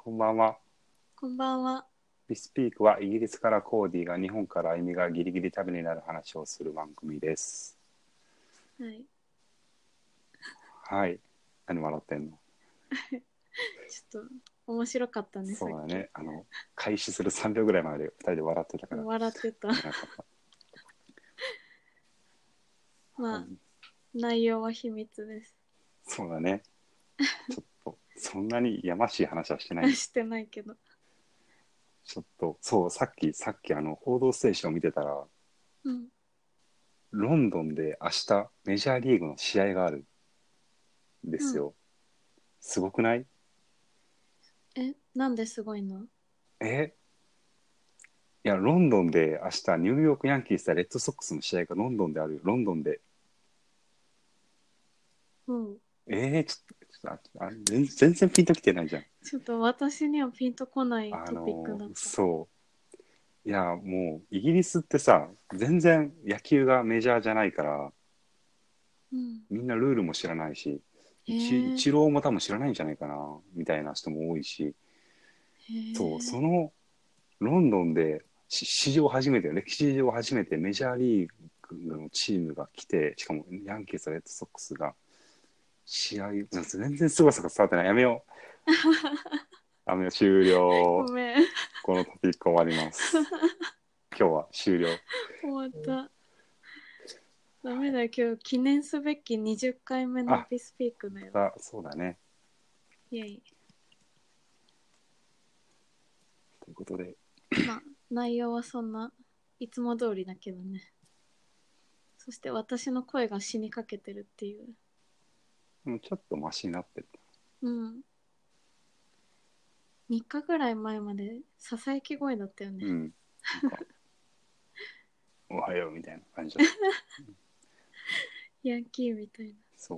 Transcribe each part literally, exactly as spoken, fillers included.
こんばんは。 こんばんは。 We Speak はイギリスからコーディが日本からあゆみがギリギリ旅になる話をする番組です。 はい。 はい。何笑ってんの？ ちょっと面白かったね、さっき。 そうだね。あの、開始するさんびょうぐらいまでふたりで笑ってたから笑ってた。 危なかった。はまあ、 い。 内容は秘密です。 そうだね。ちょっと、そんなにやましい話はしてないよ。 してないけど。 ちょっと、そう、さっき、さっきあの、報道ステーションを見てたら、 うん。 ロンドンで明日メジャーリーグの試合があるんでうん。 すよ。すごくない？ え、なんですごいの？ えいや、ロンドンで明日、ニューヨークヤンキース対レッドソックスの試合がロンドンであるよ。ロンドンで。 うん。 えー、ちょっと、ちょっとあ全全然ピンときてないじゃん。 ちょっと私にはピンとこないあトピックのだった。 そう。いや、もう、イギリスってさ、全然野球がメジャーじゃないから、 うん。 みんなルールも知らないし、 へ一え。 一郎も多分知らないんじゃないかな、みたいな人も多いし、 へそう、そえ。 のロンドンで、し史上初めて、歴史上初めてメジャーリーグのチームが来て、しかもヤンキースとレッドソックスが試合、全然すごさが伝わってない。やめよう。やめよう、終了。 ごめん。 このトピック終わります。今日は終了。 終わった。ダメだよ、今日記念すべきにじゅっかいめのあ、 ビスピークだよ。 だそうだね。 イェイ。 ということで、 まあ、内容はそんないつも通りだけどね。そして私の声が死にかけてるっていう。 うんちょっとマシになってる。 うん。みっかぐらい前までささやき声だったよね。 うん。なんか、おはようみたいな感じだった。 ヤンキーみたいそう。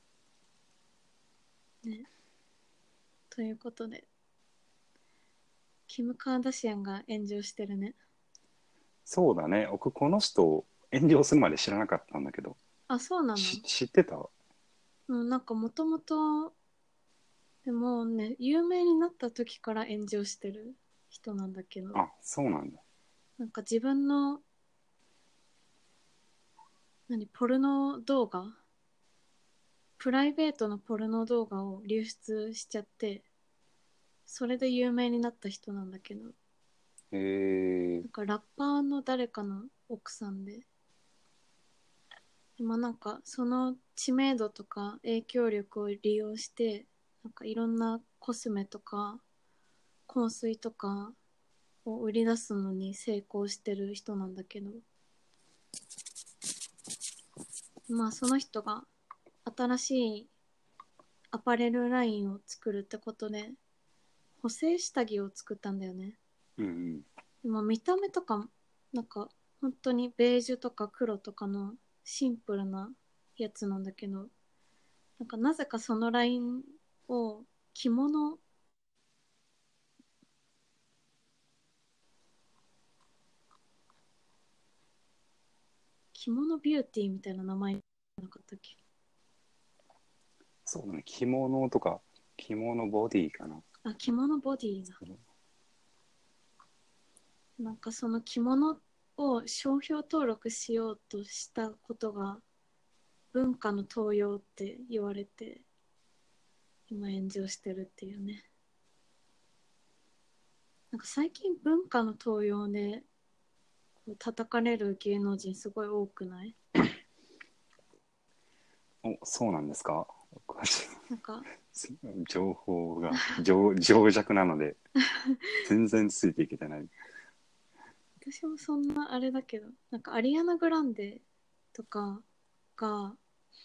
な。ね。ということで、キム・カーダシアンが炎上してるね。 そうだね。僕、この人、炎上するまで知らなかったんだけど、 あ、そうなの？ し知ってた？ うん、なんかもともと、でもね、有名になった時から炎上してる人なんだけど、 あ、そうなんだ。 なんか自分の、何、ポルノ動画プライベートのポルノ動画を流出しちゃって、それで有名になった人なんだけど、 へえなんかラッパーの誰かの奥さんで、でもなんかその知名度とか影響力を利用して、なんかいろんなコスメとか香水とかを売り出すのに成功してる人なんだけど、まあその人が新しいアパレルラインを作るってことで補正下着を作ったんだよね。 ー。うんうん。 でも見た目とかなんか本当にベージュとか黒とかのシンプルなやつなんだけど、なんかなぜかそのラインを着物着物ビューティーみたいな名前なかったっけ？ そうだね。着物とか、着物ボディかな。 あ、着物ボディだ。なんかその着物を商標登録しようとしたことが文化の盗用って言われて今炎上してるっていうね。なんか最近文化の盗用で叩かれる芸能人すごい多くない？ お、そうなんですか？ なんか情報が情情弱なので、全然ついていけてない。 私もそんなあれだけど、なんかアリアナ・グランデとかが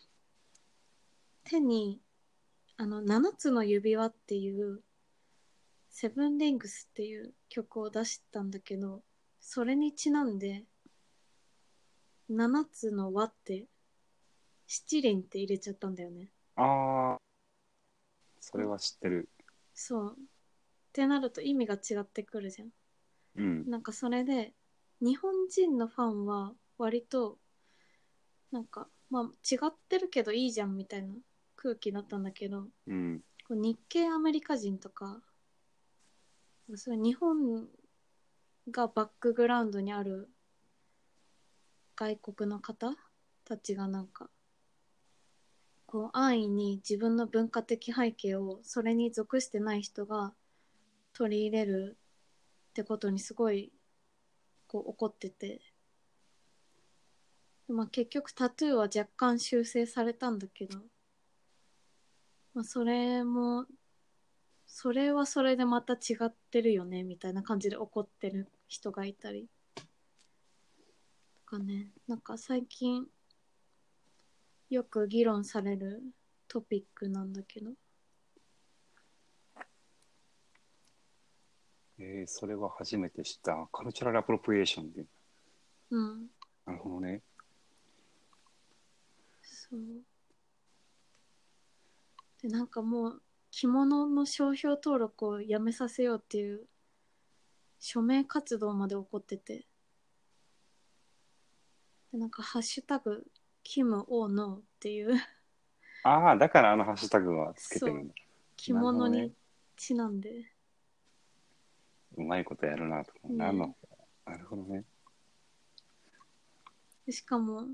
手にあのななつの指輪っていうセブンリングスっていう曲を出したんだけど、それにちなんでななつの輪って七輪って入れちゃったんだよね。 ああ、それは知ってる。 そうってなると意味が違ってくるじゃん。 うん。 なんかそれで日本人のファンは割となんかまあ違ってるけどいいじゃんみたいな空気だったんだけど、 うん。 こう日系アメリカ人とかそれ日本がバックグラウンドにある外国の方たちがなんかこう安易に自分の文化的背景をそれに属してない人が取り入れるってことにすごいこう怒ってて、まあ、結局タトゥーは若干修正されたんだけど、まあ、それもそれはそれでまた違ってるよねみたいな感じで怒ってる人がいたりとかね、なんか最近よく議論されるトピックなんだけど。 えー、それは初めて知った。カルチュラルアプロプリエーションっていう。 うん。 なるほどね。 そう。で、なんかもう着物の商標登録をやめさせようっていう署名活動まで起こってて。で、なんかハッシュタグ、キム・オー・ノーっていうああ、だからあのハッシュタグはつけてそう、 るんだ。 着なるほどね。 物にちなんで。 うまいことやるなと。何ね。 の、なるほどね。 でしかも、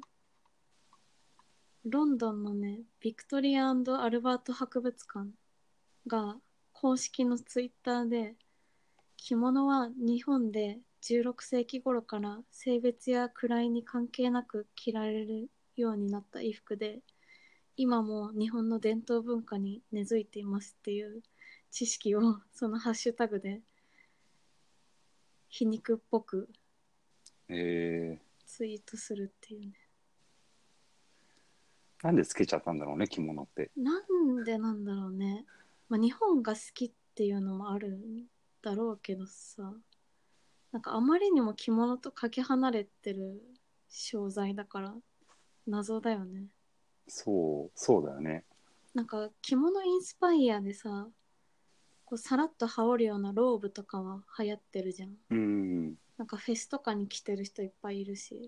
ロンドンのね、ビクトリアアルバート博物館が公式のツイッターで、着物は日本でじゅうろく世紀頃から性別や位に関係なく着られるようになった衣服で、今も日本の伝統文化に根付いていますっていう知識をそのハッシュタグで皮肉っぽくえツイートするっていうね。 ー、なんでつけちゃったんだろうね、着物って。 なんでなんだろうね。まあ日本が好きっていうのもあるんだろうけどさ、なんかあまりにも着物とかけ離れてる商材だから謎だよね。 そう、そうだよね。 なんか着物インスパイアでさ、こうさらっと羽織るようなローブとかは流行ってるじゃん。 うん。 なんかフェスとかに着てる人いっぱいいるし。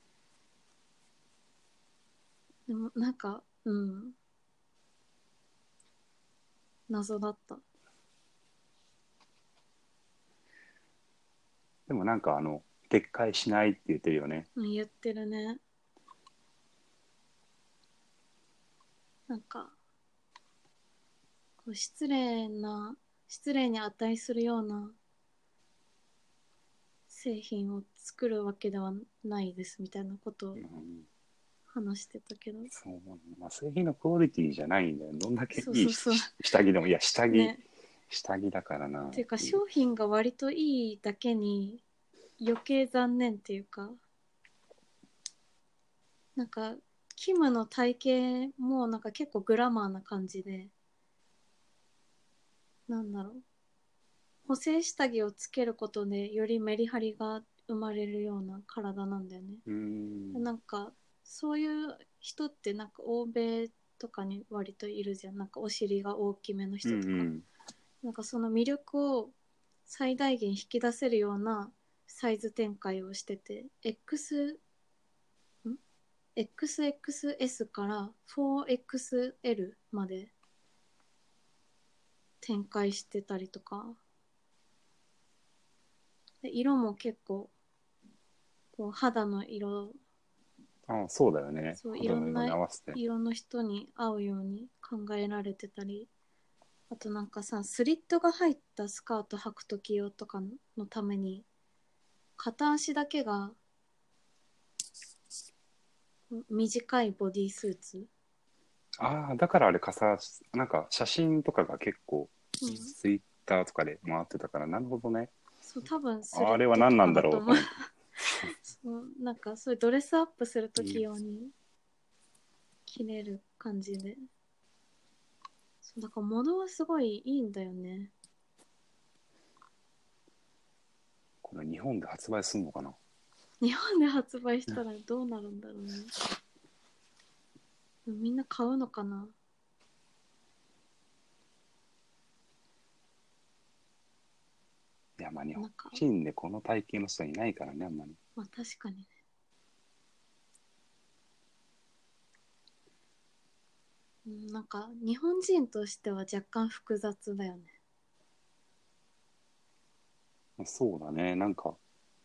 でもなんか、うん、謎だった。 でもなんかあの、撤回しないって言ってるよね。 うん、言ってるね。なんか、こう失礼な、失礼に値するような製品を作るわけではないですみたいなことをうん、 話してたけど。 そう、まあ、製品のクオリティじゃないんだよ。どんだけいいそうそうそう。 下着でも、いや、下着、 ね。 下着だからなっていうかっていう。 商品が割といいだけに余計残念っていうか、なんかキムの体型もなんか結構グラマーな感じで、なんだろう、補正下着をつけることでよりメリハリが生まれるような体なんだよね。 うーん。 なんかそういう人ってなんか欧米とかに割といるじゃん。なんかお尻が大きめのうんう人とか、 ん。 なんかその魅力を最大限引き出せるようなサイズ展開をしてて、 X ん エックスエックスエス から フォーエックスエル まで展開してたりとかで、色も結構こう肌の色、 ああ、そうだよね。 そうい肌の色にろんな合わせて。 色の人に合うように考えられてたり、あとなんかさ、スリットが入ったスカート履く時用とかのために片足だけが短いボディースーツ、 ああ、だからあれ、傘、なんか写真とかが結構、 うん、 ツイッターとかで回ってたから、なるほどね。 そう多分スリあれはットと何なんだかだと思う。 ろうと思って。 そうなんかそういうドレスアップするうん、 時用に着れる感じで、そうだから物はすごいいいんだよね。 これ日本で発売するのかな。 日本で発売したらどうなるんだろうね。みんな買うのかな。 いや、まあ日本なんか人でこの体型の人いないからね、あんまり。 まあ確かにね。うん、なんか日本人としては若干複雑だよね。 そうだね。なんか、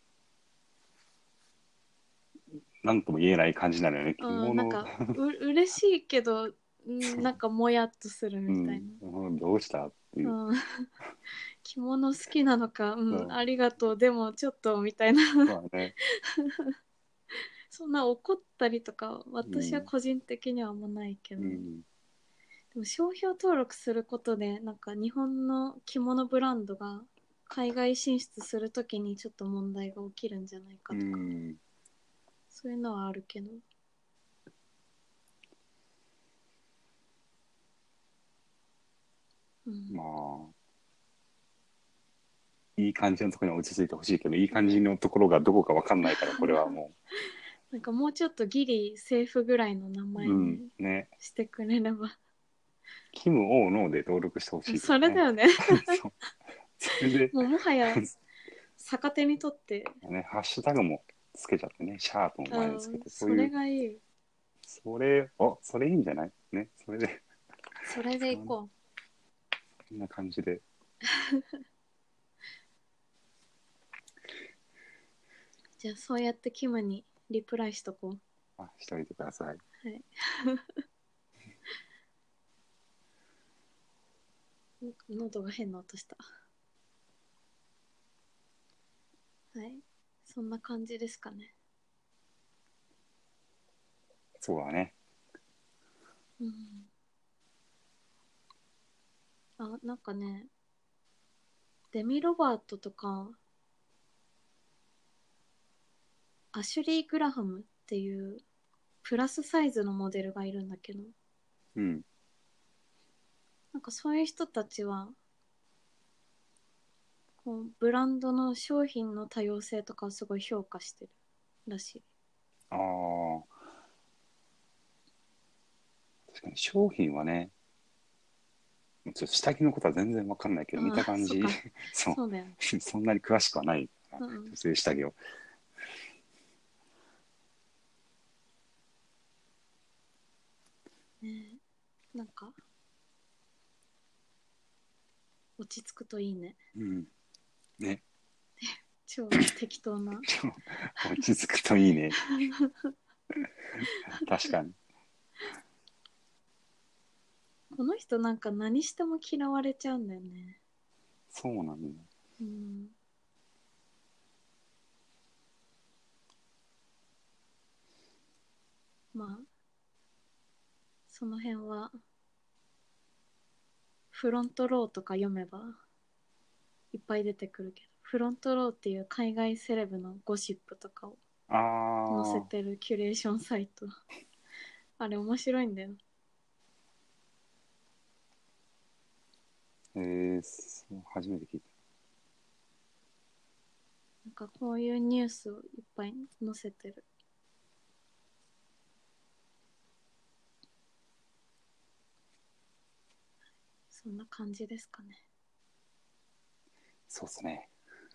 なんとも言えない感じなのよね。着うん、なん物、 かう嬉しいけど、んなんかもやっとするうん、 みたいな。 うん、どうしたっていう。 うん、着物好きなのか、うん、 そう、 ありがとう、でもちょっとみたいな。 そうだね。 そんな怒ったりとか、 うん、 私は個人的にはあんまないけど。 うん、 でも商標登録することで、なんか日本の着物ブランドが海外進出するときにちょっと問題が起きるんじゃないかうとか、 ん。 そういうのはあるけど。うん、 まあ、いい感じのところに落ち着いてほしいけど、いい感じね、 のところがどこかわかんないから、これはもなんかもうちょっとギリセーフぐらいの名う、うん、 前にね。 してくれれば。 キム・オー・ノーで登録してほしいけどね。 それだよね。 そう。それで、 もうもはや逆手にとって、 ね、ハッシュタグもつけちゃってね、シャープも前につけうん、 て、そうそれいう、 がいい。 それ、お、それいいんじゃないね、それで、 それでいこそんな感じで。 う。じゃあそうやってキムにリプライしとこう。 あ、しておいてください。 はい。喉が変な音した。はい。そんな感じですかね。 そうだね。 うん。あ、なんかね、デミ・ロバートとか、アシュリー・グラハムっていうプラスサイズのモデルがいるんだけど、 うん。 なんかそういう人たちは、こうブランドの商品の多様性とかをすごい評価してるらしい。 ああ、確かに商品はね、ちょっと下着のことは全然わかんないけど、見ああ、 た感じ、 そっか。 そう、 そうだよね。 そんなに詳しくはないかな、 うんうん。 女性下着を。 ねえ、なんか、落ち着くといいね。 うん。ね。 超適当な。 落ち着くといいね。確かに。 この人なんか何しても嫌われちゃうんだよね。 そうなんだ。 うん。まあ、その辺は、フロントローとか読めばいっぱい出てくるけど、フロントローっていう海外セレブのゴシップとかをあ載せあ、 てるキュレーションサイト。あれ面白いんだよ。 えー、そう初めて聞いなんかこういうニュースをいっぱい載せてる。そんな感じですかね。 た。そうっすね。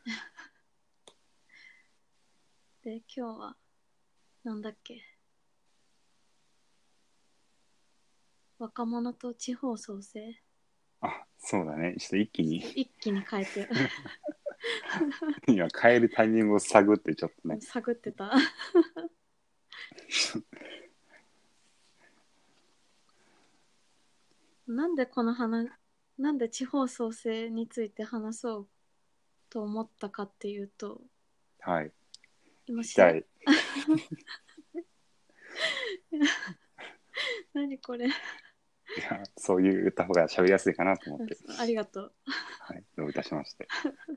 で、今日は、なんだっけ、若者と地方創生。 あ、そうだね。ちょっと一気に一気に変えて今変えるタイミングを探ってちょっとね。 探ってた。なんでこの話、なんで地方創生について話そうと思ったかっていうと、 はい。 今しら、 聞きたい。 何これ。 いや、そう言った方が喋りやすいかなと思って。 ありがとう。 はい。どういたしまして。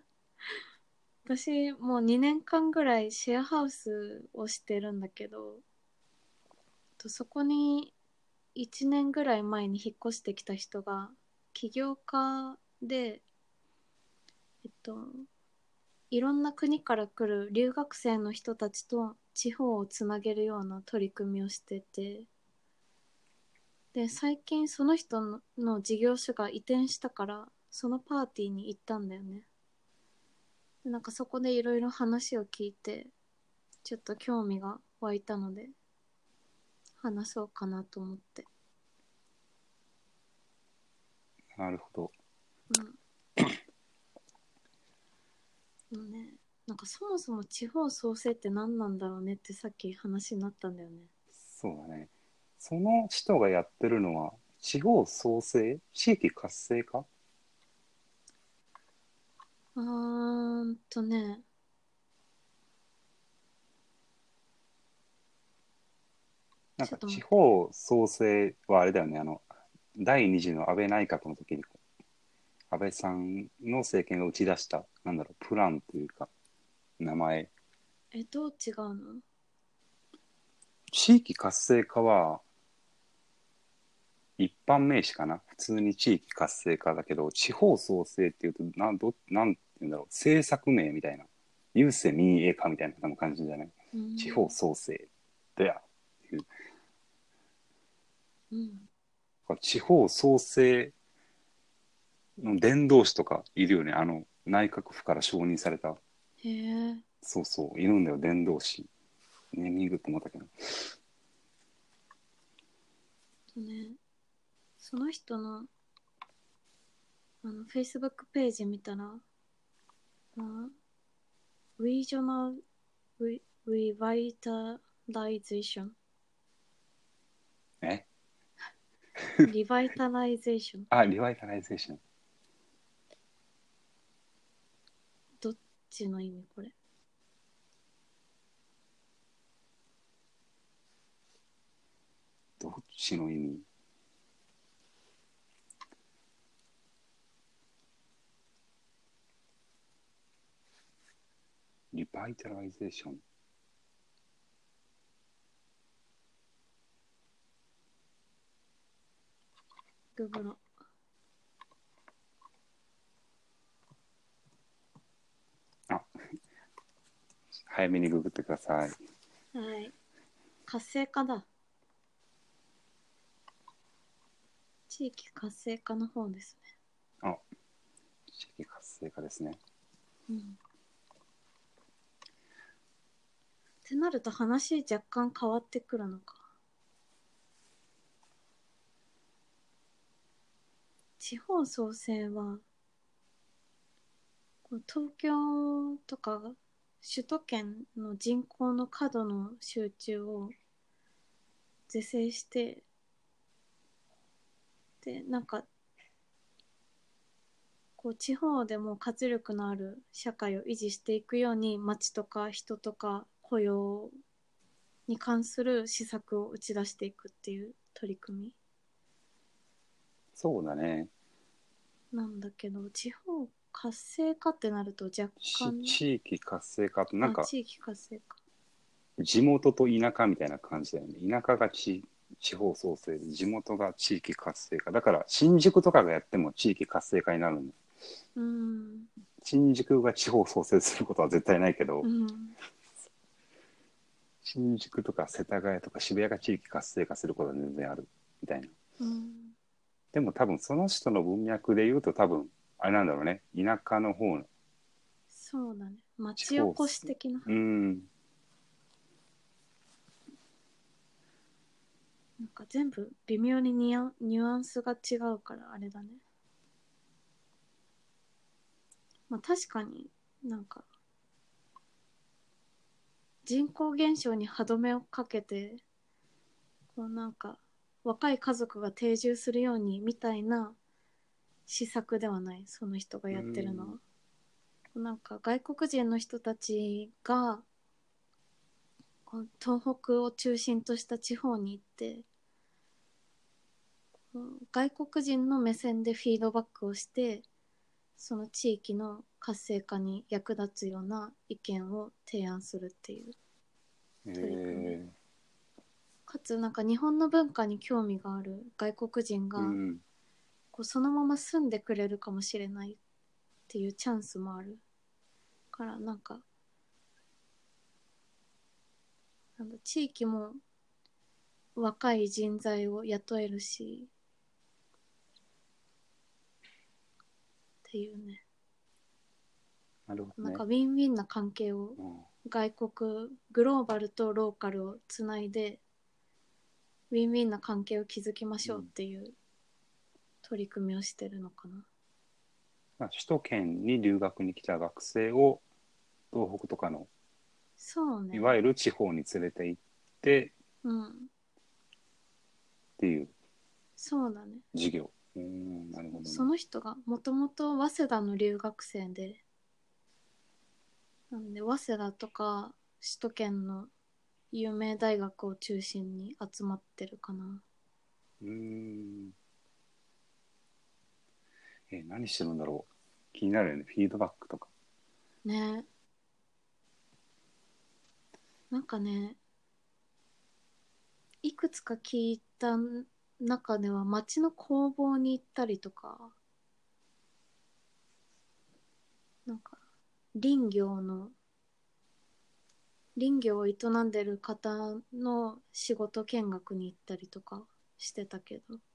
私もうにねんかんぐらいシェアハウスをしてるんだけど、とそこにいちねんぐらい前に引っ越してきた人が起業家で、えっと、いろんな国から来る留学生の人たちと地方をつなげるような取り組みをしてて、で、最近その人のの事業所が移転したから、そのパーティーに行ったんだよね。で、なんかそこでいろいろ話を聞いて、ちょっと興味が湧いたので、話そうかなと思って。 なるほど。 うん。 なんかそもそも地方創生って何なんだろうねってさっき話になったんだよね。 そうだね。その人がやってるのは、地方創生、地域活性化。 あーんとね、 なんか地ちょっと待って。 方創生はあれだよね。あの、第二次の安倍内閣の時に、安倍さんの政権が打ち出した、なんだろう、プランというか、名前。 え、どう違うの？ 地域活性化は、一般名詞かな。普通に地域活性化だけど、地方創生っていうと、なんどなんていうんだろう、政策名みたいな、郵政民営化みたいな感じじゃない。 うー地方ん。 創生だよっていう。 うん。 地方創生の伝道師とかいるよね。あの、内閣府から承認された。 へえ。 そうそう、いるんだよ、伝道師。ネーミングって思ったけど。 とね、その人のあの Facebook ページ見たら、あ、Regional Re- Revitalization えリバイタライゼーション。 あ、リバイタライゼーション。 どっちの意味これ？ どっちの意味？リバイタライゼーション。 ググロ。 あ、早めにググってください。 はい。活性化だ。地域活性化の方ですあ、地域活性化ですね。 ね。うん。ってなると話若干変わってくるのか。地方創生はこう東京とか首都圏の人口の過度の集中を是正して、でなんかこう地方でも活力のある社会を維持していくように、町とか人とか雇用に関する施策を打ち出していくっていう取り組みそうだね。 なんだけど、地方活性化ってなると若し干、 地域活性化と、なんか、 あ、地域活性化。 地元と田舎みたいな感じだよね。田舎が地地方創生で、地元が地域活性化。だから、新宿とかがやっても地域活性化になるんだ。 うーん。 新宿が地方創生することは絶対ないけど、 うん。 新宿とか世田谷とか渋谷が地域活性化することは全然あるみたいな。 うん。 でも多分その人の文脈で言うと多分、あれなんだろうね。田舎の方のそうだね。 地方、 町おこし的な。 うん、 なんか全部微妙にニアニュアンスが違うからあれだね。まあ確かになんか人口減少に歯止めをかけて、こうなんか若い家族が定住するようにみたいな施策ではない、その人がうやってるのん、 は。なんか外国人の人たちがこう東北を中心とした地方に行って、外国人の目線でフィードバックをして、その地域の活性化に役立つような意見を提案するっていう取り組み。 えかつなんか日本の文化に興味がある外国人ー、うがん、 こうそのまま住んでくれるかもしれないっていうチャンスもあるから、なんかなんだ地域も若い人材を雇えるしっていうね。 なるほどね。 なんかウィンウィンな関係を、 うん、 外国グローバルとローカルをつないでウィンウィンな関係を築きましょうっうん、 ていう取り組みをしてるのかな。 まあ首都圏に留学に来た学生を東北とかのそうね。 いわゆる地方に連れて行ってうん。 っていうそうだね。 授業。うーん、なるほどね。 その人がもともと早稲田の留学生で、なんで早稲田とか首都圏の有名大学を中心に集まってるかな。 うーん。え、何してるんだろう。気になるよね。フィードバックとか。 ね。なんかね、いくつか聞いた中では町の工房に行ったりとか、なんか林業の林業を営んでる方の仕事見学に行ったりとかしてたけど、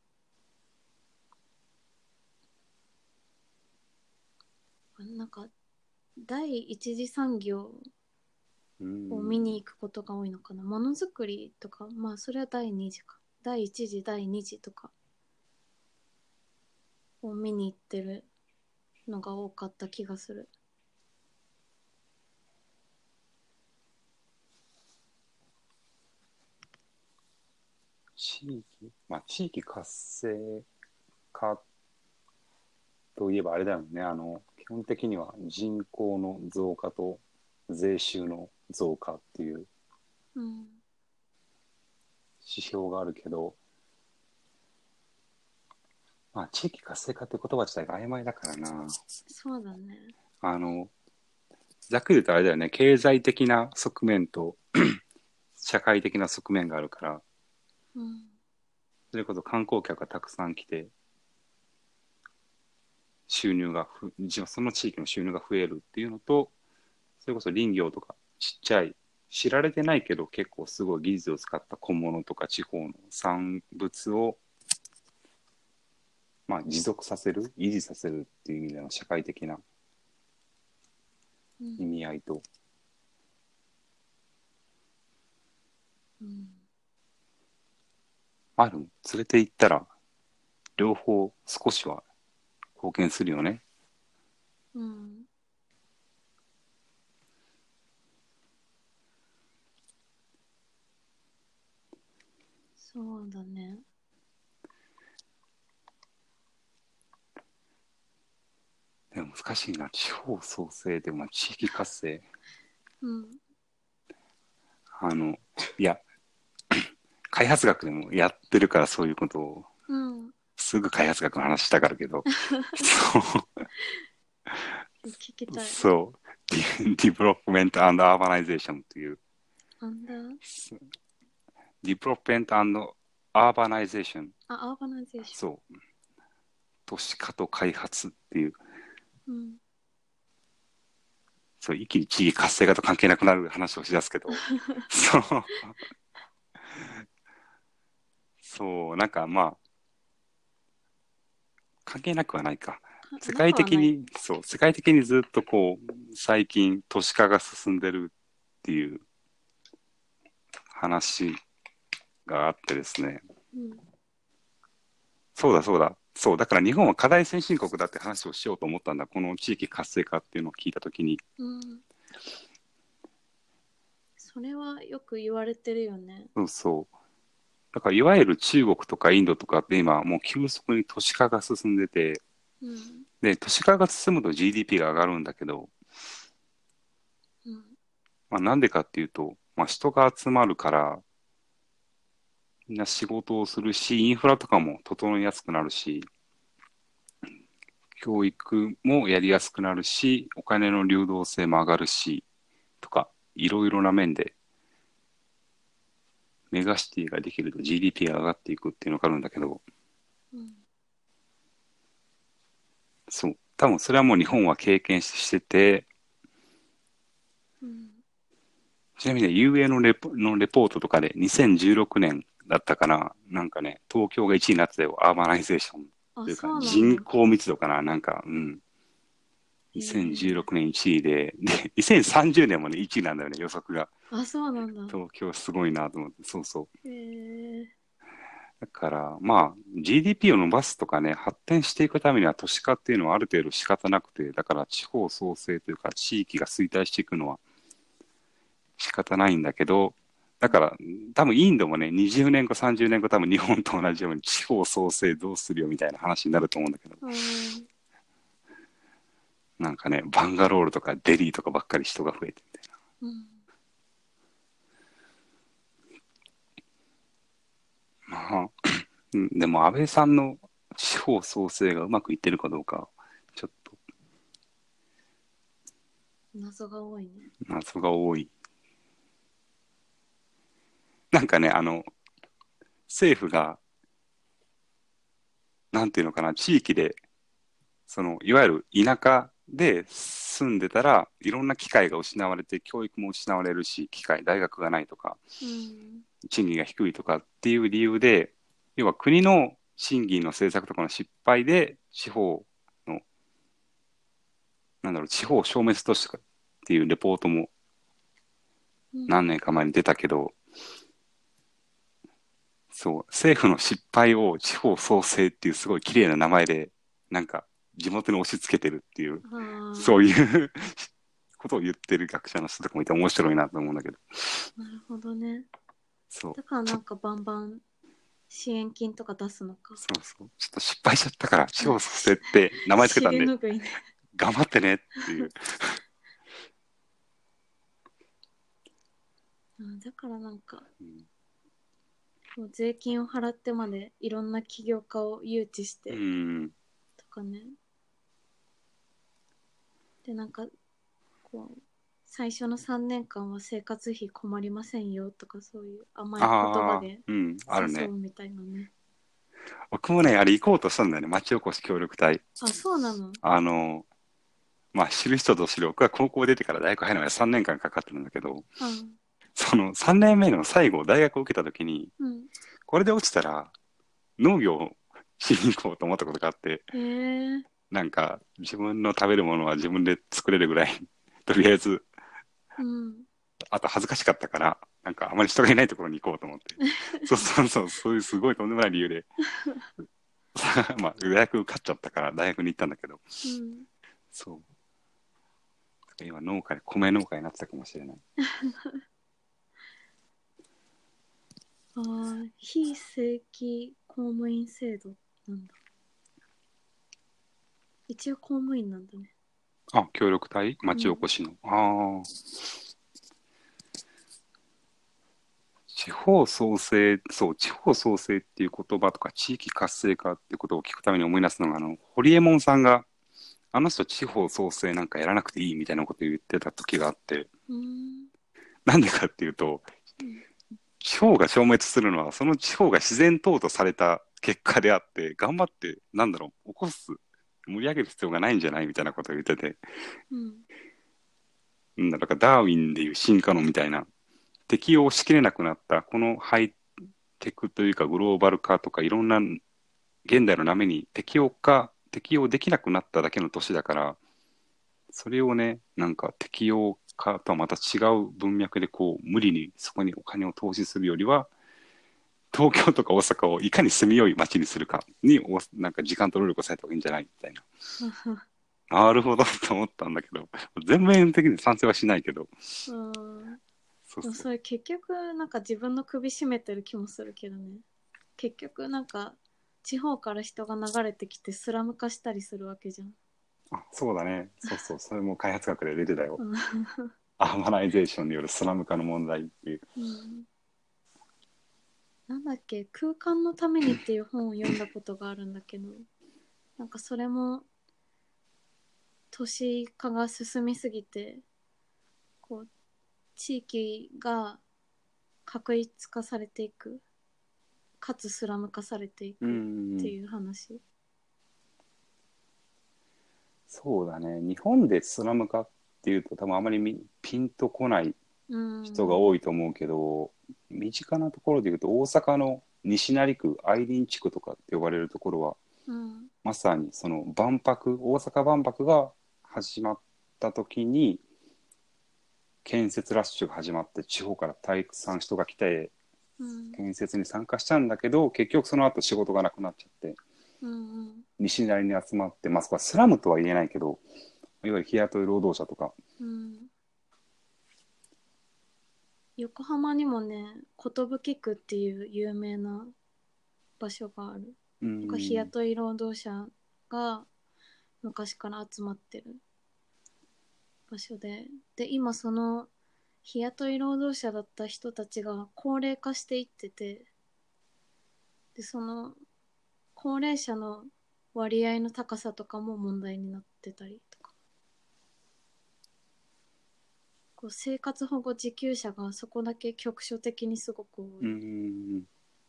なんか第一次産業うーん。 を見に行くことが多いのかな。ものづくりとか、まあそれは第二次か。第一次、第二次とかを見に行ってるのが多かった気がする。 地域、まあ地域活性化といえばあれだよね。あの、基本的には人口の増加と税収の増加っていううん。 指標があるけど、まあ地域活性化って言葉自体が曖昧だからな。 そうだね。 あの、ざっくり言うとあれだよね。経済的な側面と社会的な側面があるから、 うん。 それこそ観光客がたくさん来て、収入がふ、その地域の収入が増えるっていうのと、それこそ林業とかちっちゃい、知られてないけど結構すごい技術を使った小物とか地方の産物を、まあ、持続させる、維持させるっていう意味での社会的な意味合いと、 うん。 ある、連れて行ったら両方少しは貢献するよね。 うん。そうだね。 でも難しいな。地方創生でも地域活性。 うん。 あの、いや、開発学でもやってるからそういうことを、 うん。 すぐ開発学の話したがるけど、そう、 聞きたい。 そう、ディベロップメントアーバナイゼーションという、 なんだ。 ディベロップメントアーバナイゼーション。 あ、アーバナイゼーション。 そう。都市化と開発っていう、 うん。 そう、一気に地域活性化と関係なくなる話をしだすけど、そう。そう、なんかまあ、関係なくはないか。世界的に、そう、世界的にずっとこう、最近都市化が進んでるっていう話があってですね。 うん、 そうだそうだ。そう、だから日本は課題先進国だって話をしようと思ったんだ。この地域活性化っていうのを聞いたときに。 うん。それはよく言われてるよね。 そうそう。だからいわゆる中国とかインドとかって今もう急速に都市化が進んでて、 うん、 で、都市化が進むと ジーディーピー が上がるんだけど、 うん、 まあなんでかっていうと、まあ人が集まるから、みんな仕事をするし、インフラとかも整いやすくなるし、教育もやりやすくなるし、お金の流動性も上がるし、とか、いろいろな面で、メガシティができると ジーディーピー が上がっていくっていうのがあるんだけど、 うん、 そう。多分それはもう日本は経験してて、 うん、 ちなみにね、ユーエー のレポのレポートとかでにせんじゅうろくねんだったかな、なんかね、東京がいちいになってたよ、アーバナイゼーションというか、人口密度かな、なんか、うん。にせんじゅうろくねんいちいで、で、にせんさんじゅうねんもね、いちいなんだよね、予測が。 あ、そうなんだ。 東京すごいなと思って、そうそう。 へえ。 だからまあ ジーディーピー を伸ばすとかね、発展していくためには都市化っていうのはある程度仕方なくて、だから地方創生というか地域が衰退していくのは仕方ないんだけど、だから多分インドもね、にじゅうねんご、さんじゅうねんご多分日本と同じように地方創生どうするよみたいな話になると思うんだけど、 うん。 なんかね、バンガロールとかデリーとかばっかり人が増えてみたいな。 うん。 まあ、うんでも安倍さんの地方創生がうまくいってるかどうか、ちょっと謎が多いね。 謎が多い。なんかね、あの、政府が、なんていうのかな、地域で、その、いわゆる田舎で住んでたらいろんな機会が失われて、教育も失われるし、機会、大学がないとか、 うん。 賃金が低いとかっていう理由で、要は国の賃金の政策とかの失敗で、地方の、なんだろう、地方消滅都市とかっていうレポートもうん。 何年か前に出たけど、そう、政府の失敗を地方創生っていうすごい綺麗な名前で、なんか地元に押し付けてるっていう、 あそういうことを言ってる学者の人とかもいて面白いなと思うんだけど、 あ、なるほどね。 そう、 だからちょなんかバンバン支援金とか出すのか。 そうそう、ちょっと失敗しちゃったから地方創生って名前つけたん尻で、 拭いね。 頑張ってねっていう。 うん、だからなんか、 うんもう税金を払ってまでいろんな起業家を誘致しうてん、 とかね。で、なんか、こう、最初のさんねんかんは生活費困りませんよとかそういう甘い言葉ああ、 でうん、あるね。 誘うみたいなね。 僕もね、あれ行こうとしたんだよね、町おこし協力隊。 あ、そうなの。 あの、まあ、知る人ぞ知る、僕は高校出てから大学入るまでさんねんかんかんかかってるんだけど、 うん。 そのさんねんめの最後、大学を受けた時に、 うん。 これで落ちたら農業をしに行こうと思ったことがあって、 へえ。 なんか自分の食べるものは自分で作れるぐらい、とりあえず、 うん。 あと恥ずかしかったから、なんかあまり人がいないところに行こうと思って。そうそうそう、そういうすごいとんでもない理由で、まあ、大学受かっちゃったから大学に行ったんだけど、 うん。 そう。今農家で米農家になってたかもしれない。 ああ、非正規公務員制度なんだ。一応公務員なんだね。 あ、協力隊うん。 町おこしの。ああ。地方創生、そう、地方創生っていう言葉とか、地域活性化っていうことを聞くために思い出すのが、あの、ホリエモンさんが、あの人地方創生なんかやらなくていいみたいなことを言ってた時があって、 うーん。 なんでかっていうと、 うん。 地方が消滅するのは、その地方が自然淘汰された結果であって、頑張って、なんだろう、起こす、盛り上げる必要がないんじゃないみたいなことを言ってて、 うん。 うんだからダーウィンでいう進化論みたいな、適応しきれなくなったこのハイテクというかグローバル化とかいろんな現代の波に適応化適応できなくなっただけの年だから、それをね、なんか適応化とはまた違う文脈でこう無理にそこにお金を投資するよりは、東京とか大阪をいかに住みよい街にするかにおなんか時間と労力を割いた方がいいんじゃないみたいな。 はは。 なるほどと思ったんだけど、全面的に賛成はしないけど、 うん。でもそうそう。 それ結局なんか自分の首絞めてる気もするけどね。結局なんか地方から人が流れてきてスラム化したりするわけじゃん。 あ、そうだね。そうそう。それも開発学で出てたよ。 うん。 アーバナイゼーションによるスラム化の問題っていう。 うん。なんだっけ、空間のためにっていう本を読んだことがあるんだけど、なんかそれも都市化が進みすぎて、こう地域が確一化されていく、かつスラム化されていうくっん。 ていう話。 そうだね。日本でスラム化っていうと多分あまりみピンとこないうん。 人が多いと思うけど、身近なところで言うと大阪の西成区愛林地区とかって呼ばれるところは、 うん。 まさにその万博、大阪万博が始まった時に建設ラッシュが始まって地方からたくさん人が来て、 うん建設に参加したんだけど、結局その後仕事がなくなっちゃって、 うんうん西成に集まって、まあそこはスラムとは言えないけど、いわゆる日雇い労働者とか、 うん横浜にもね、寿区っていう有名な場所がある。 うなんか日ん、 雇い労働者が昔から集まってる場所で、で、今その日雇い労働者だった人たちが高齢化していってて、で、その高齢者の割合の高さとかも問題になってたりとか、こう生活保護受給者がそこだけ局所的にすごく多うい。 ん、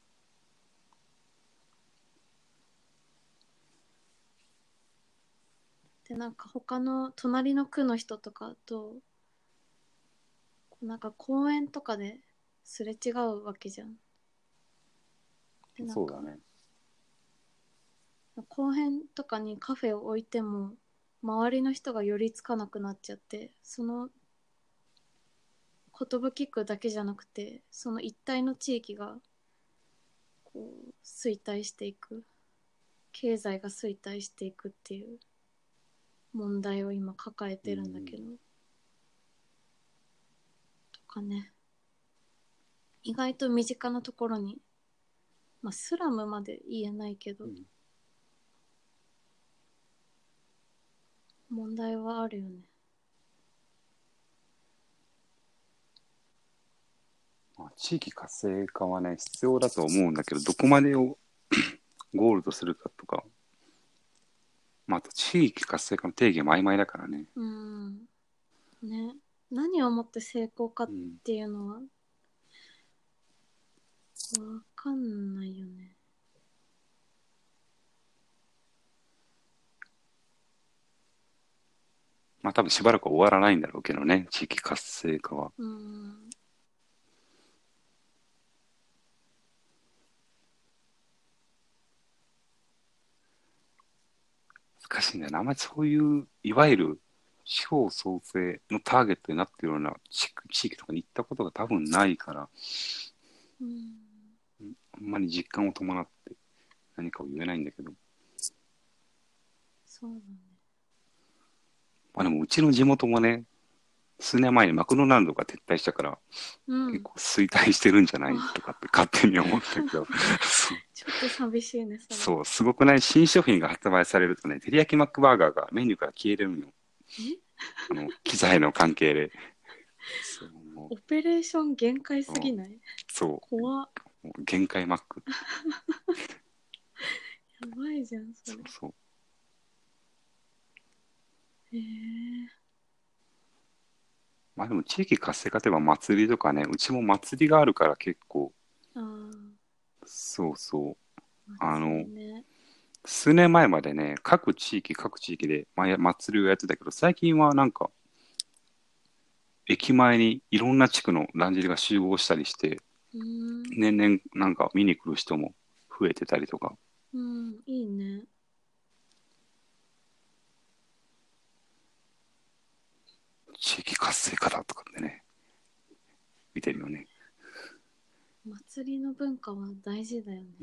で、なんか他の隣の区の人とかと、なんか公園とかですれ違うわけじゃん。で、なんかそうだね。 公園とかにカフェを置いても周りの人が寄りつかなくなっちゃって、その寿区だけじゃなくてその一帯の地域がこう衰退していく、経済が衰退していくっていう問題を今抱えてるんだけど、とかね、意外と身近なところに、まあスラムまで言えないけど、 うん、 問題はあるよね。 まあ、地域活性化はね、必要だと思うんだけど、どこまでをゴールとするかとか、まあ、あと地域活性化の定義も曖昧だからね。 うんね、何をもって成功かっうん、 ていうのはわかんないよね。 まあ多分しばらく終わらないんだろうけどね、地域活性化は。 うん難しいんだよな。あんまりそういう、いわゆる地方創生のターゲットになっているような地地域とかに行ったことが多分ないから、 うんあんまり実感を伴って何かを言えないんだけど。 そうだね。 まあでもうちの地元もね、数年前にマクドナルドが撤退したから、 うん結構衰退してるんじゃないとかって勝手に思ったけど、そう、 ちょっと寂しいねそれ。 そう、すごくない？新商品が発売されるとね、照り焼きマックバーガーがメニューから消えれるのよ。 えあの、機材の関係で。そう、もうオペレーション限界すぎない？ そ怖っ。 う、もう限界マック。 やばいじゃんそれ。 そうそう。 へえ。 まあでも地域活性化といえば祭りとかね、うちも祭りがあるから結構、 あそうそう。 あ、 あの、 ね。 数年前までね、各地域各地域で、まあ、や祭りをやってたけど、最近はなんか、駅前にいろんな地区のだんじりが集合したりして、 うーん。 年々なんか見に来る人も増えてたりとか、 うん、いいね。 地域活性化だとかってね、見てるよね。 祭りの文化は大事だよね。 うん、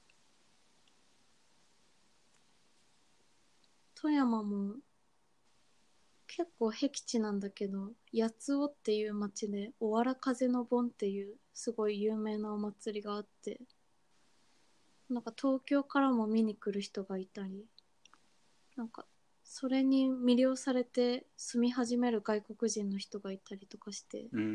富山も結構僻地なんだけど、八尾っていう町でおわら風の盆っていうすごい有名なお祭りがあって、なんか東京からも見に来る人がいたり、なんかそれに魅了されて住み始める外国人の人がいたりとかして、 うん、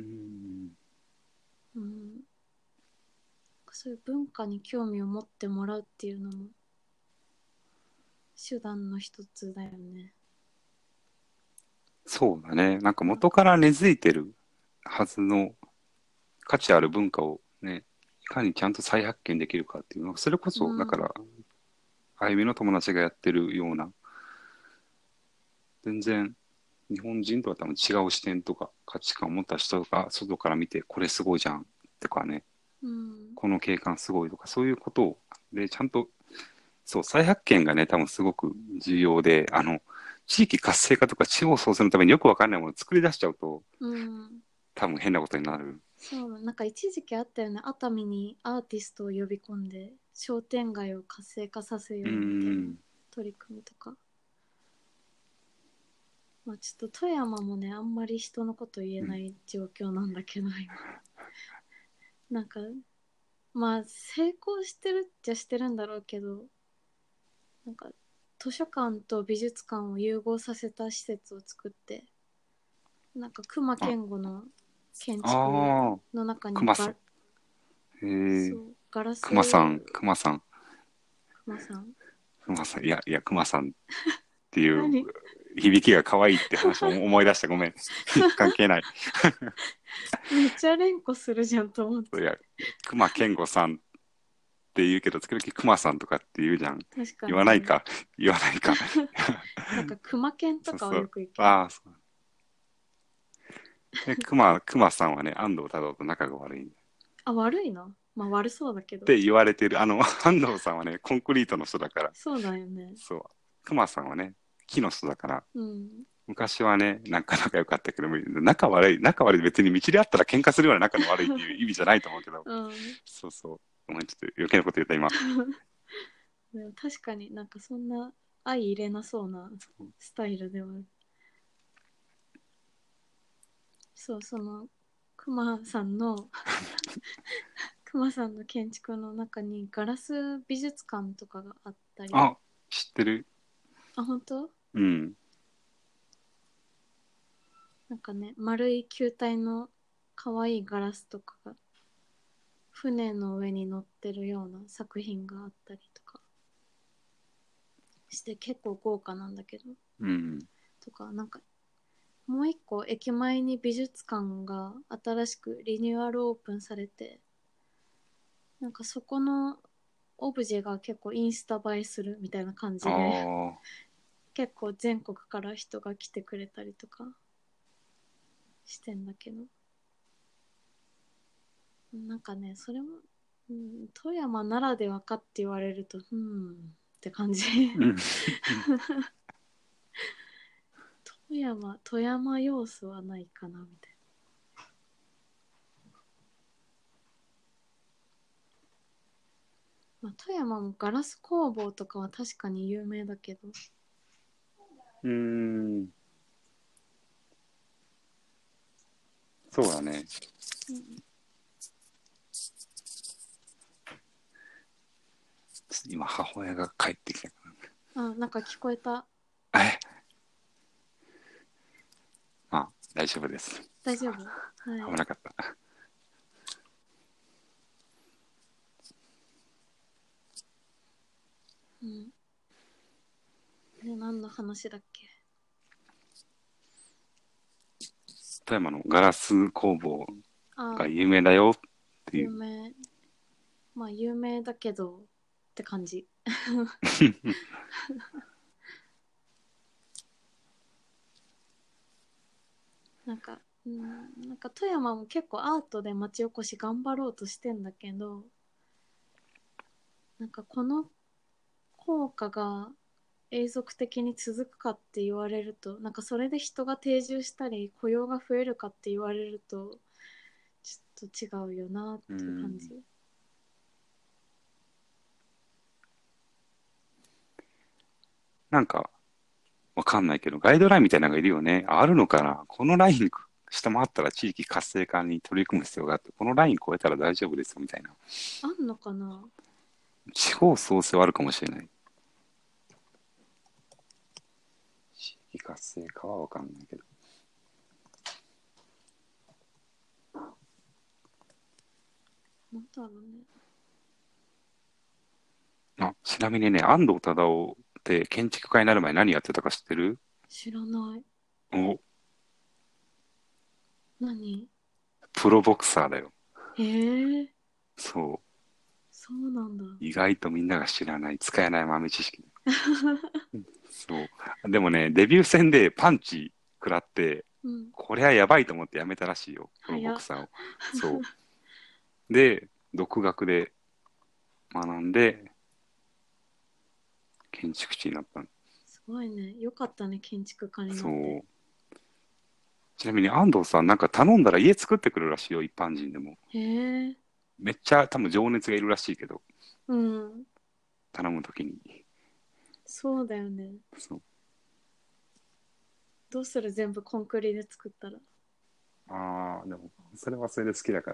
うん、そういう文化に興味を持ってもらうっていうのも手段の一つだよね。 そうだね。なんか元から根付いてるはずの価値ある文化をね、いかにちゃんと再発見できるかっていうのは、それこそ、 うん、 だから、あゆみの友達がやってるような、全然日本人とは多分違う視点とか価値観を持った人が外から見て、これすごいじゃんとかね、 うん、 この景観すごいとか、そういうことを、で、ちゃんと、そう、再発見がね、多分すごく重要で、あの、地域活性化とか地方創生のためによくわかんないものを作り出しちゃうと、 うん、 多分変なことになる。 そうな、なんか一時期あったよね。熱海にアーティストを呼び込んで商店街を活性化させよううみたいなん。 取り組みとか。まあちょっと富山もね、あんまり人のこと言えうん。 ない状況なんだけど、今。なんか、まあ成功してるっちゃしてるんだろうけど、なんか図書館と美術館を融合させた施設を作って、なんか隈あ、 研吾の建築ああ、 の中にガ、 熊さん。へえ。 そうガラス、 熊さん、熊さん、 熊さん、 熊さん、いや、いや、熊さんっていう何？ 響きが可愛いって話を思い出して、ごめん。関係ない。 めっちゃ連呼するじゃんと思って。 いや、熊健吾さんって言うけど、時々熊さんとかって言うじゃん。 確かにね。 言わないか、言わないか。 なんか熊犬とかはそうそう。 よく言うけど。 ああ、そう。で、熊、熊さんはね、安藤太郎と仲が悪いっあ、悪いの？まあ悪そうだけど。 て言われてる。あの、安藤さんはね、コンクリートの人だから。 そうだよね。 そう。熊さんはね、木の人だから。 うん。 昔はね、なかなか良かったけど、仲悪い、仲悪い、別に道であったら喧嘩するような仲の悪いっていう意味じゃないと思うけど、 うん。 そうそう。ごめん、ちょっと余計なこと言った今。 でも確かになんかそんな相入れなそうなスタイルではある。そう、その熊さんの熊さんの建築の中にガラス美術館とかがあったり。 あ、知ってる。 あ、本当？ うん。 なんかね、丸い球体の可愛いガラスとかが船の上に乗ってるような作品があったりとかして結構豪華なんだけど、 うん。 とかなんかもう一個駅前に美術館が新しくリニューアルオープンされて、なんかそこのオブジェが結構インスタ映えするみたいな感あじで、 あ、 結構全国から人が来てくれたりとかしてんだけど、なんかね、それも、うん、富山ならではかって言われると、うんって感じ。 うん。 富山、富山要素はないかなみたいな。まあ、富山もガラス工房とかは確かに有名だけど、 うん。そうだね。 うん、 今、母親が帰ってきたかあ、なんか聞こえた。 ら。え、まあ、大丈夫です。 大丈夫？はい。 危なかった。 うん。で、何の話だっけ？ 富山のガラス工房があ、 有名だよっていう。 有名。まあ、有名だけどって感じ。なんか、うん、なんか富山も結構アートで町おこし頑張ろうとしてんだけど、なんかこの効果が永続的に続くかって言われると、なんかそれで人が定住したり雇用が増えるかって言われるとちょっと違うよなっうん。 ていう感じ。 なんか、わかんないけど、ガイドラインみたいなのがいるよね。あるのかな、このライン下回ったら地域活性化に取り組む必要があって、このライン超えたら大丈夫ですよみたいな。 あんのかな？ 地方創生はあるかもしれない。地域活性化はわかんないけど。 なんだろうね。 あ、ちなみにね、安藤忠雄って建築家になる前何やってたか知ってる？ 知らない。 お、 何？ プロボクサーだよ。 へえ、 そう。 そうなんだ。 意外とみんなが知らない、使えない豆知識。そう。でもね、デビュー戦でパンチ食らって、 うん。 これはやばいと思ってやめたらしいよ。プロボ早っ。 クサーを。そう。で、独学で学んで、建築士になったの。 すごいね。よかったね、建築家になって。 そう。 ちなみに安藤さん、なんか頼んだら家作ってくるらしいよ、一般人でも。 へえ。 めっちゃ多分情熱がいるらしいけど、 うん。 頼むときに。 そうだよね。 そう。 どうする全部コンクリで作ったら。 ああ、でも、それはそれで好きだから。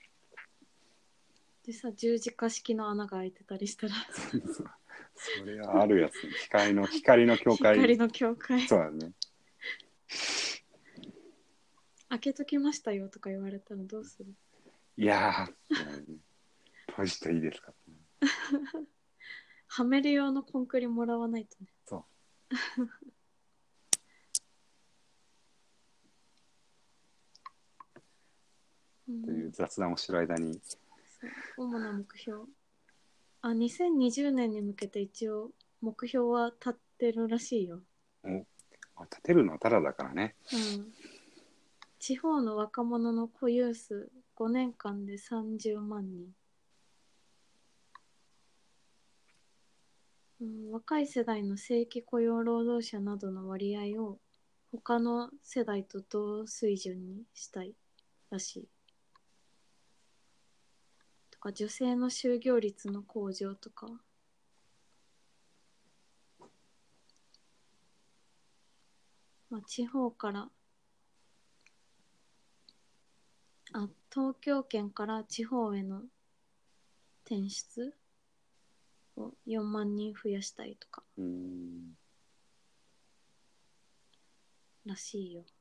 でさ、十字架式の穴が開いてたりしたらそれはあるやつ。光の、光の境界。 光の境界そうだね。 開けときましたよとか言われたらどうする？ いやー、閉じていいですか。 はめる用のコンクリもらわないとね。 そう。 うん、 という雑談をしてる間に。 そう主な目標。あ、にせんにじゅうねんに向けて一応目標は立ってるらしいよ。 お、立てるのはただだからね。 うん。地方の若者の固有数ごねんかんでさんじゅうまんにん。うん、若い世代の正規雇用労働者などの割合を他の世代と同水準にしたいらしい。とか女性の就業率の向上とか。まあ、地方からあ東京圏から地方への転出をよんまんにん増やしたいとかうーん。 らしいよ。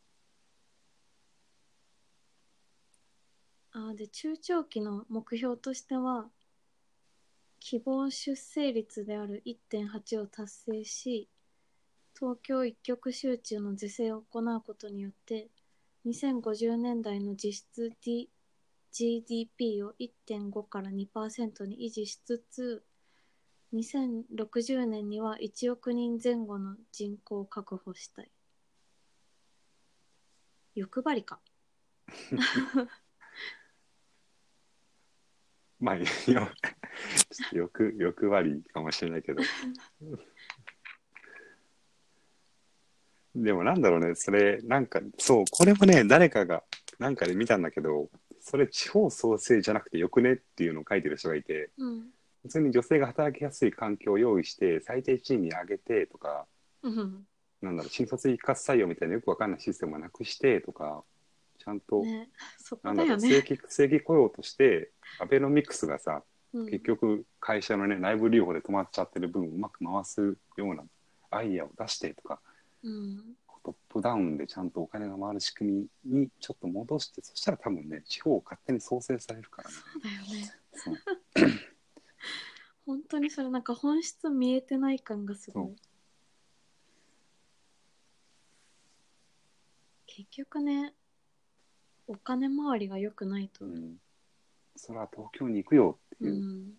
あで中長期の目標としては希望出生率である いってんはち を達成し東京一極集中の是正を行うことによってにせんごじゅうねんだいの実質、D、ジーディーピー を いってんご から にパーセント に維持しつつにせんろくじゅうねんにはいちおくにんぜん後の人口を確保したい。欲張りかまあ、よちょっと欲、欲張りかもしれないけど。でもなんだろうね、それ、なんか、そう、これもね、誰かが、なんかで見たんだけど、それ地方創生じゃなくてよくねっていうのを書いてる人がいて、 うん普通に女性が働きやすい環境を用意して、最低賃金上げてとか、 うんなんだろう、新卒一括採用みたいなよくわかんないシステムをなくしてとか、ちゃんと、 ねそなんだろう、 こだよね。 正規、正規雇用として、アベノミクスがさ、 うん結局会社のね、内部留保で止まっちゃってる分をうまく回すようなアイデアを出してとか、 うんトップダウンでちゃんとお金が回る仕組みにちょっと戻して、そしたら多分ね、地方勝手に創生されるからね。 そうだよね。 そう本当にそれなんか本質見えてない感がすごそうい。結局ねお金回りが良くないと。 うん、それは東京に行くよってういう。 ん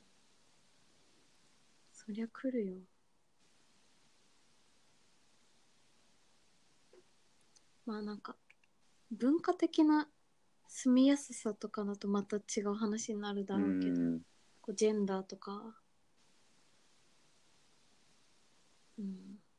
そりゃ来るよ。まあなんか文化的な住みやすさとかだとまた違う話になるだうろうけど、 ん、 こうジェンダーとか、うん、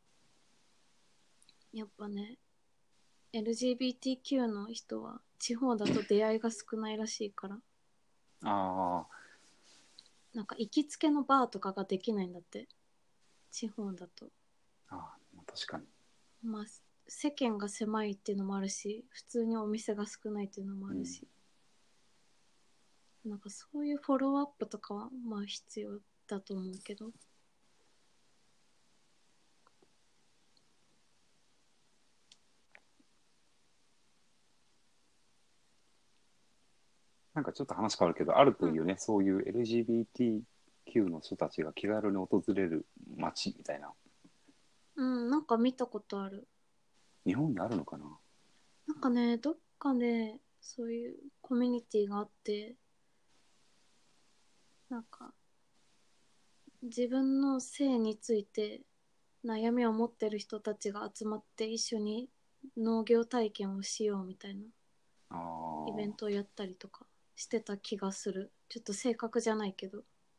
やっぱね エルジービーティーキュー の人は地方だと出会いが少ないらしいからあなんか行きつけのバーとかができないんだって地方だと。 あ、ああ、確かに。 まあ世間が狭いっていうのもあるし普通にお店が少ないっていうのもあるし、うん、なんかそういうフォローアップとかはまあ必要だと思うけど。 なんかちょっと話変わるけど、あるとうん、 いうね、そういう エルジービーティーキュー の人たちが気軽に訪れる街みたいな、 うん、なんか見たことある。 日本にあるのかな。 なんかねどっかでそういうコミュニティがあってなんか自分の性について悩みを持ってる人たちが集まって一緒に農業体験をしようみたいなあイベンあ、 トをやったりとかしてた気がする。ちょっと正確じゃないけど。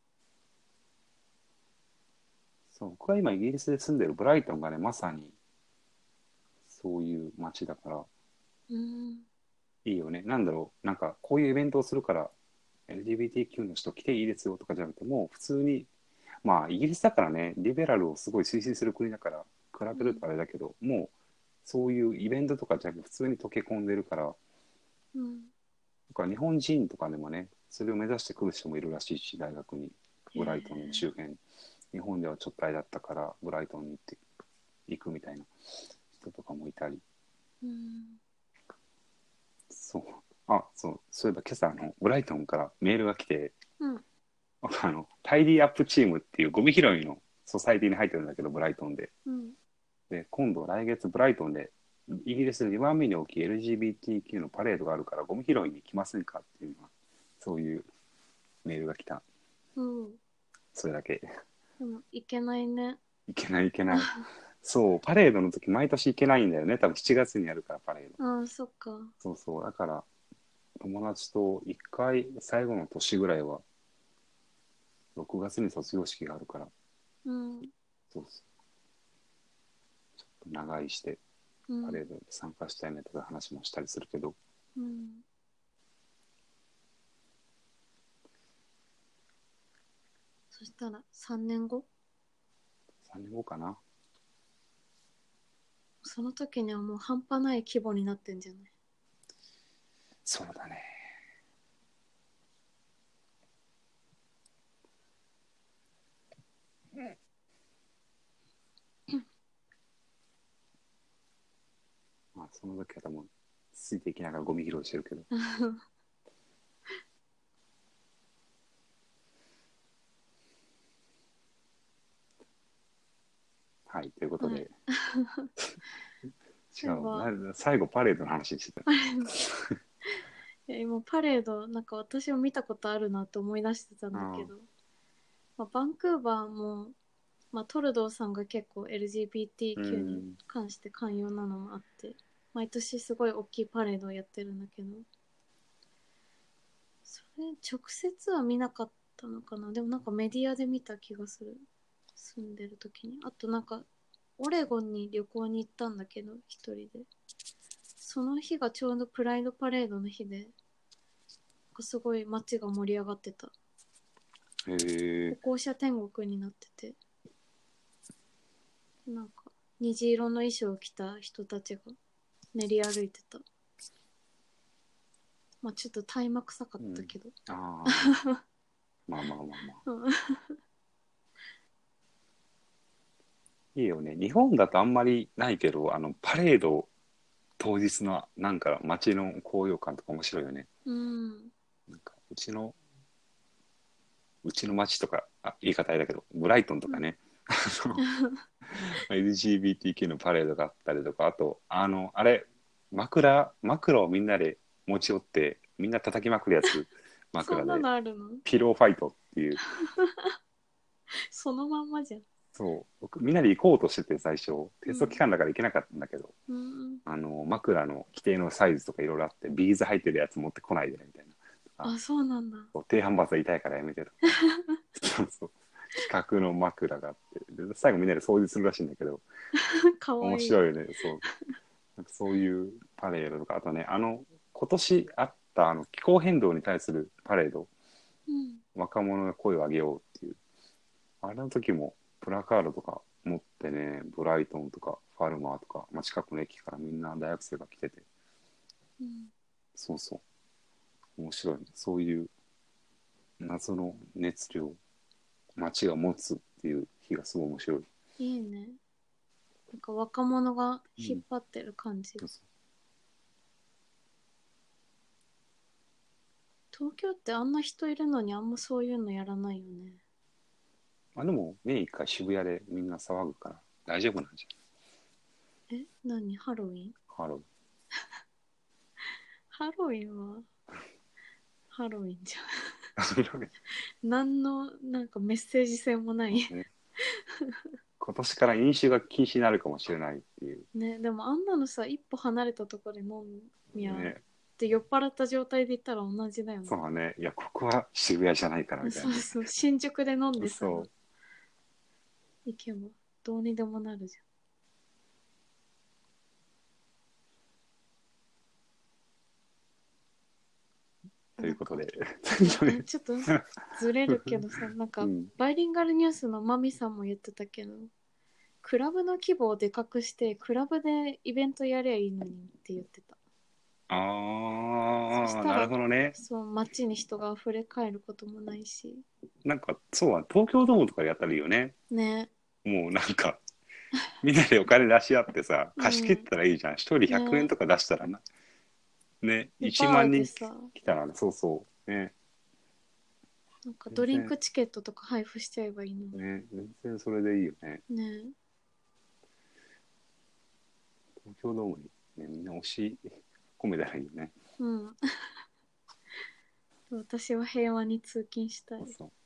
そう、僕が今イギリスで住んでるブライトンがね、まさにそういう街だから、 うんいいよね。なんだろう、なんかこういうイベントをするから エルジービーティーキュー の人来ていいですよとかじゃなくても、普通に、まあイギリスだからね、リベラルをすごい推進する国だから、比べるとあれだけど、もうそういうイベントとかじゃなくて普通に溶け込んでるから、 うんだから日本人とかでもね、それを目指してくる人もいるらしいし、大学に、ブライトンの周辺、日本ではちょっとあれだったから、ブライトンに行って行くみたいな人とかもいたり、 うんそう、あ、そう、そういえば今朝あの、ブライトンからメールが来て、 うんあの、タイディアップチームっていうゴミ拾いのソサイティに入ってるんだけど、ブライトンで。 うんで、今度来月ブライトンで、イギリスでにばんめに大きい エルジービーティーキュー のパレードがあるから、ゴミ拾いに来ませんかっていうのは、そういうメールが来た。 うんそれだけ。 でもいけないね。 いけないいけない。そう、パレードの時毎年行けないんだよね。多分しちがつにやるから、パレード。 ああ、そっか。 そうそう。だから、友達といっかい最後の年ぐらいは、ろくがつに卒業式があるから、 うん。 そうそう。ちょっと長居して、 うん。 パレードに参加したいねとか話もしたりするけど、 うん。そしたらさんねんご、 さんねんごかな。 その時にはもう半端ない規模になってんじゃない？ そうだね。まあ、その時は多分、ついていきながらゴミ拾いしてるけど。はい、ということで、 はい、 違う、 そういえばな最後パレードの話してた。 パレードいや今パレードなんか私も見たことあるなって思い出してたんだけど、まあ、バンクーバーも、まあ、トルドーさんが結構うエルジービーティーキュー にん。 関して寛容なのもあって毎年すごい大きいパレードをやってるんだけど、それ直接は見なかったのかな。でもなんかメディアで見た気がする、住んでる時に。あとなんかオレゴンに旅行に行ったんだけど一人で、その日がちょうどプライドパレードの日で、すごい街が盛り上がってた。 へえ。 歩行者天国になってて、なんか虹色の衣装を着た人たちが練り歩いてた。まあちょっとタイマ臭かったけど、 うん、ああ。まあまあまあまあ。 うん、 いいよね。日本だとあんまりないけど、あの、パレード当日のなんか街の高揚感とか面白いよね。 うん、 なんかうちの、うちの町とか、あ、言い方あれだけど、ブライトンとかね、あの エルジービーティーキュー のパレードがあったりとか、あと、あの、あれ、枕、枕をみんなで持ち寄って、みんな叩きまくるやつ、 そんな枕で、 のあるの？ ピローファイトっていう、 そのまんまじゃん。 そう、僕、みんなで行こうとしてて、最初、テスト期間だから行けなかったんだけど、 うん、 あの、枕の規定のサイズとかいろいろあって、ビーズ入ってるやつ持ってこないでね、みたいな。あ、 あ、そうなんだ。 低反発は痛いからやめてとか、そうそう、企画の枕があって、で最後みんなで掃除するらしいんだけど、 かわいい。 面白いよね、そう。なんかそういうパレードとか、あとね、あの、今年あったあの気候変動に対するパレード、 うん、 若者が声を上げようっていう、あれの時もプラカードとか持ってね、ブライトンとかファルマーとか、まあ、近くの駅からみんな大学生が来てて、 うん、 そうそう、面白いね。そういう謎の熱量、街が持つっていう日がすごい面白い。 いいね。なんか若者がうん、 引っ張ってる感じ。 そうそ東京ってあんな人いるのにあんまそういうのやらないよね。 う。あ、でも年一回渋谷でみんな騒ぐから大丈夫なんじえ、何ハロウィン？ ゃん。ハロハロウィンはハロウィンじゃウィン。 ん。何のなんかメッセージ性もない。 ね、今年から飲酒が禁止になるかもしれないっていう。 ね、でもあんなのさ、一歩離れたところで飲みやっね、 て酔っ払った状態で言ったら同じだよね。 そうだね。いや、ここは渋谷じゃないからみたいなね。 そうそう、新宿で飲んでさ、 そう。 行けばどうにでもなるじということで。 えちょっとずれるけどさ、なんか、 うん、 バイリンガルニュースのマミさんも言ってたけど、クラブの規模をでかくして、クラブでイベントやりゃいいのにって言ってた。そしああ、なるたら、 ほどね。 そう、街に人が溢れ返ることもないし。 なんか、そうは、東京ドームとかでやったらいいよね。 ね。 もうなんか、みんなでお金出し合ってさ、 うん。 貸し切ったらいいじゃん。一人ひゃくえんね。 とか出したらな。ね、 で、 いちバまん人ーでさ、 来たらね、そうそう。ね、 なんかド全然、 リンクチケットとか配布しちゃえばいいのに。 ね、全然それでいいよね。 ね。 東京ドームに、ね、みんな推し込めたらいいよね。 うん。私は平和に通勤したい。 そうそう。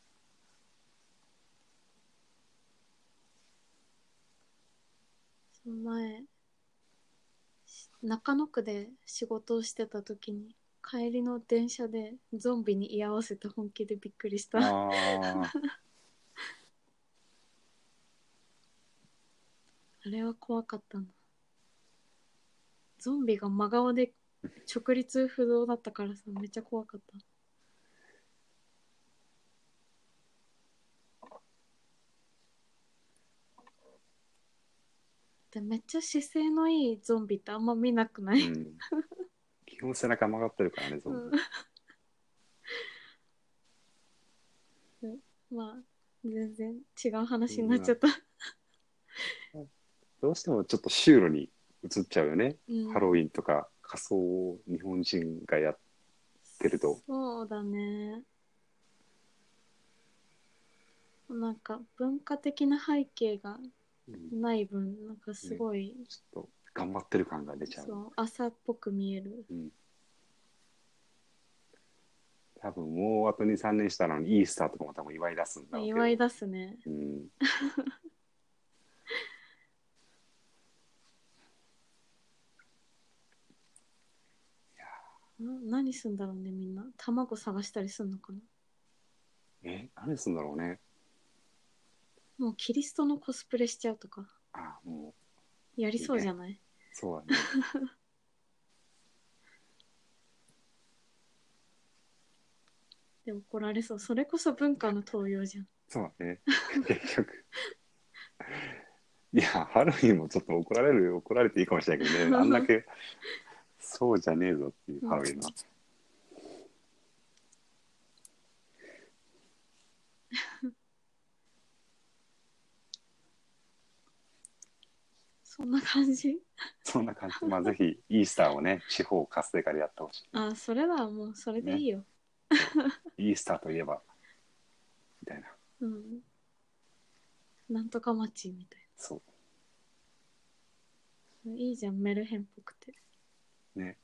その前、中野区で仕事をしてた時に、帰りの電車でゾンビに居合わせて本気でびっくりした。あああ、 れは怖かったな。ゾンビが真顔で直立不動だったからさ、めっちゃ怖かった。でめっちゃ姿勢のいいゾンビってあんま見なくない？ うん。基本背中曲がってるからね、ゾンビ。 うん、まあ全然違う話になっうん、 ちゃった。 どうしてもちょっとシュールに映っちゃうよね。 うん、 ハロウィンとか仮装を日本人がやってると。 そうだね。なんか文化的な背景がうん、 ない分、なんかすね、 ごい、 ちょっと頑張ってる感が出ちゃう。 そう、朝っぽく見える。 うん、多分もうあとに、さんねんしたらイースターとかも多分祝い出すんだろうけど。 祝い出すね。 うん、 な何すんだろうね、みんな。卵探したりすんのかな。 え、何するんだろうね。 もうキリストのコスプレしちゃうとか。 あ、もやりういいね。 そうじゃない？ そうだね。 で怒られそう。それこそ文化の盗用じゃん。 そうだね。結局。いや、ハロウィンもちょっと怒られる、怒られていいかもしれないけどね。あんだけ、そうじゃねえぞっていううん、 ハロウィンは。 そんな感じ。 そんな感じで、まあぜひイースターをね、地方活性化でやってほしいね。 あ、それだ、もうそれでいね。 いよ。 そうイースターといえば、みたいな。 うん。なんとか町みたいそな。いいじゃん、メルヘンっぽくて。 う。ね。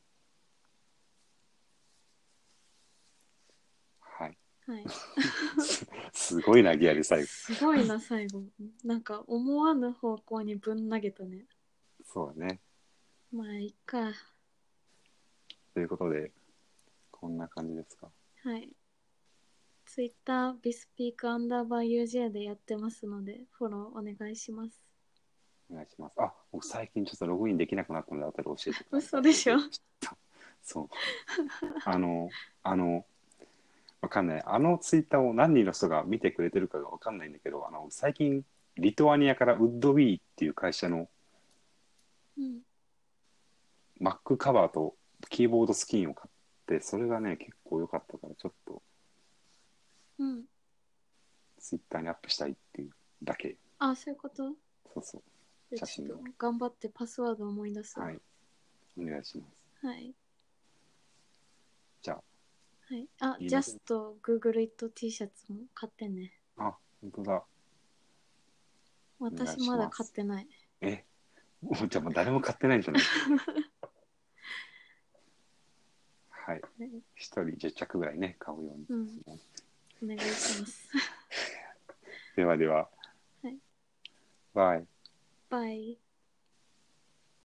はい。 はい。 す、すごいな、ギアで最後。 すごいな、最後。なんか思わぬ方向にぶん投げたね。 そうだね。 まあ、いっか。 ということで、こんな感じですか。 はい。ツイッター、ビスピークアンダーバー ユージェー でやってますので、フォローお願いします。 お願いします。あ、僕最近ちょっとログインできなくなったので、後で教えてください。 嘘でしょ？ そう。あの、あの、わかんない。あのツイッターを何人の人が見てくれてるかがわかんないんだけど、あの、最近、リトアニアからウッドウィーっていう会社のうん。 Mac カバーとキーボードスキンを買って、それがね、結構良かったから、ちょっとうん。 ツイッターにアップしたいっていうだけ。 あ、そういうこと？ そうそう。 で写真を。 ちょっと頑張ってパスワード思い出すわ。 はい。お願いします。 はい。 じゃあ、 はい。あ、 いいのジャスト Google It T シャツも買ってね。 あ、本当だ。お願い私まだします。 買ってない。 え、もうじゃあもう誰も買ってないんじゃない？はい。 はい、 一人じゅっ着ぐらいね、買うように。 うん。お願いします。 ではでは、 はい。 バイ。 バイ。